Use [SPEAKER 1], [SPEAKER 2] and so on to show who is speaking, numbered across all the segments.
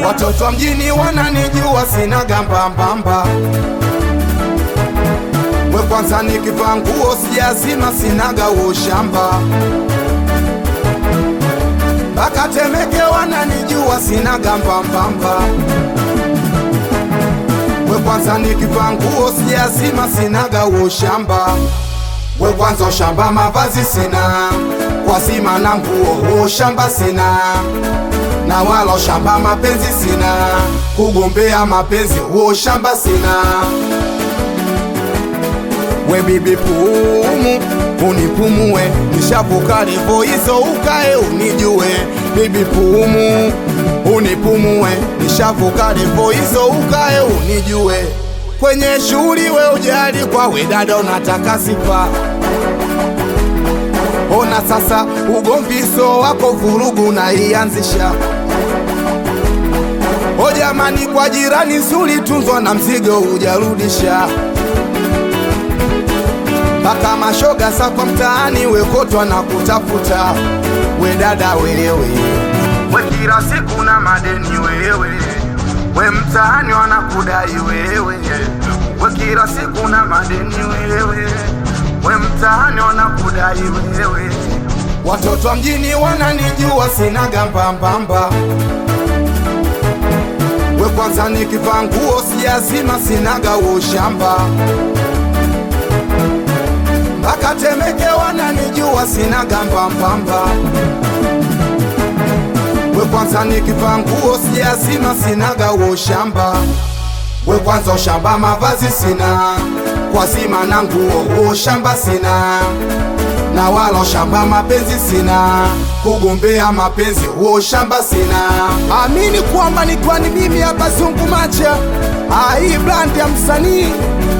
[SPEAKER 1] Watoto wa mjini wananijua sina gambambamba. We kwanza nikivaa nguo sijazima sinaga ushamba. Mpaka Temeke wananijua sina gambambamba. We kwanza nikivaa nguo sijazima sinaga ushamba. We kwanza ushamba mavazi sina, kwa zima na nguo ushamba sina. Na wala ushamba mapenzi sina, kugombea mapenzi ushamba sina. We bibi pumu, unipumue, nishavuka levo hizo ukae unijue. Bibi pumu, unipumue, nishavuka levo hizo ukae unijue. Kwenye shughuli we ujali kwa we dada unataka sifa. Ona sasa ugomviso wako vurugu na ianzisha. O jamani kwa jirani zuri tunzwa na mzigo ujarudisha. Mpaka mashoga sa kwa mtaani wekotwa na kutafuta. We dada wewe, we kila siku na madeni wewe. We mtaani wanakudai wewe. We kila siku na madeni wewe. We mtaani wanakudai wewe. Watoto wa mjini wananijua sina gambambamba. We kwanza nikivaa nguo sijazima sinaga ushamba. Mpaka Temeke wananijua sina gambambamba. We kwanza nikivaa nguo sijazima sinaga ushamba. We kwanza ushamba mavazi sina, kwa zima na nguo ushamba sina. Na wala ushamba mapenzi sina, kugombea mapenzi ushamba sina. Amini kwamba ni kwani mimi hapa Zungu Macha. Hii brand ya msanii.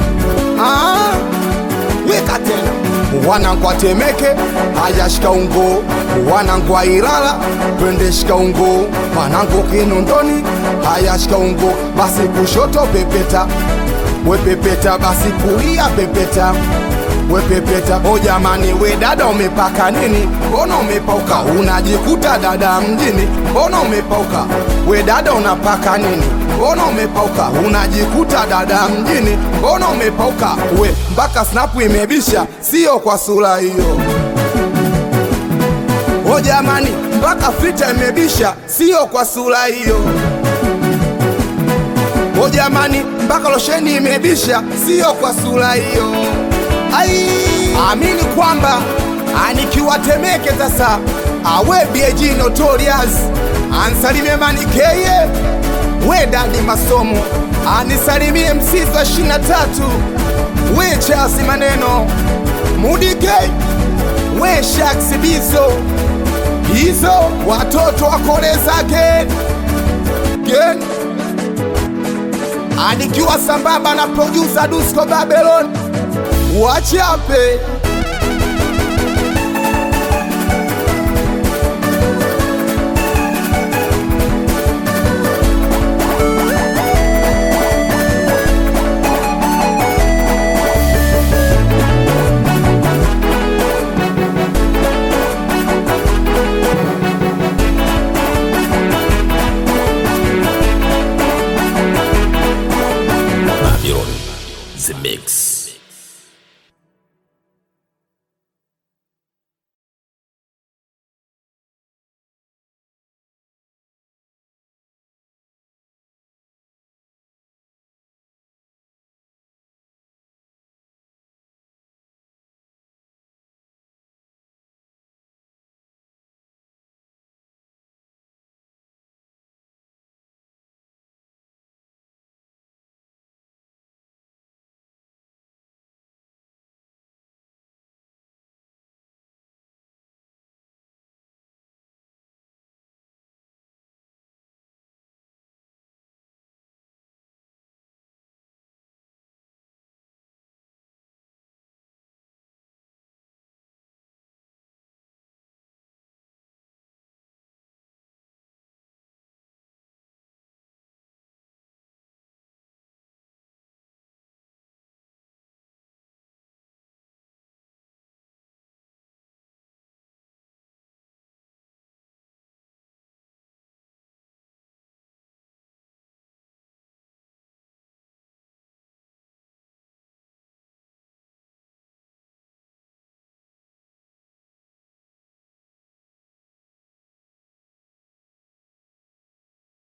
[SPEAKER 1] Weka tena wanangu wa Temeke, haya shika ungo. Wanangu wa Ilala, twende shika ungo. Wanangu Kinondoni, haya shika ungo. Basi kushoto pepeta, we pepeta. Basi kulia pepeta, we pepeta. O jamani we dada umepaka nini? Mbona umepauka? Unajikuta dada mjini. Mbona umepauka? We dada unapaka nini? Mbona umepauka? Unajikuta dada mjini. Mbona umepauka? We mpaka snapu imebisha, sio kwa sura hiyo. O jamani mpaka filter imebisha, sio kwa sura hiyo. O jamani mpaka losheni imebisha, sio kwa sura hiyo. Amini kwamba anikiwa Temeke sasa. Awe BG Notorious, ansalimie Manikeye. We dadi masomo, anisalimie Msiza 23. We Chasi maneno, Mudike. We Shaxi Bizo. Hizo watoto wakoleza gen. Anikiwa sambamba na producer Dusko Babylon. Wachape.